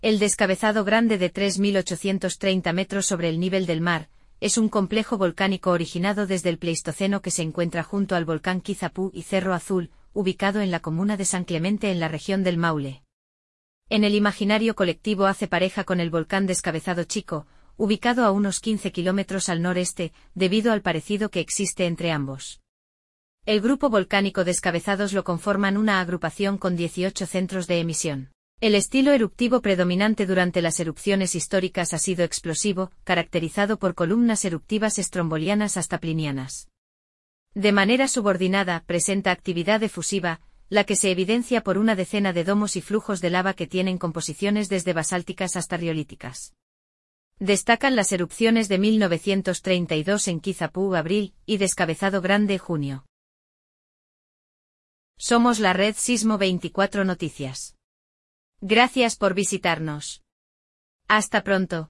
El Descabezado Grande de 3.830 metros sobre el nivel del mar, es un complejo volcánico originado desde el Pleistoceno que se encuentra junto al volcán Quizapú y Cerro Azul, ubicado en la comuna de San Clemente en la región del Maule. En el imaginario colectivo hace pareja con el volcán Descabezado Chico, ubicado a unos 15 kilómetros al noreste, debido al parecido que existe entre ambos. El grupo volcánico Descabezados lo conforman una agrupación con 18 centros de emisión. El estilo eruptivo predominante durante las erupciones históricas ha sido explosivo, caracterizado por columnas eruptivas estrombolianas hasta plinianas. De manera subordinada, presenta actividad efusiva, la que se evidencia por una decena de domos y flujos de lava que tienen composiciones desde basálticas hasta riolíticas. Destacan las erupciones de 1932 en Quizapú, abril, y Descabezado Grande, junio. Somos la red Sismo 24 Noticias. Gracias por visitarnos. Hasta pronto.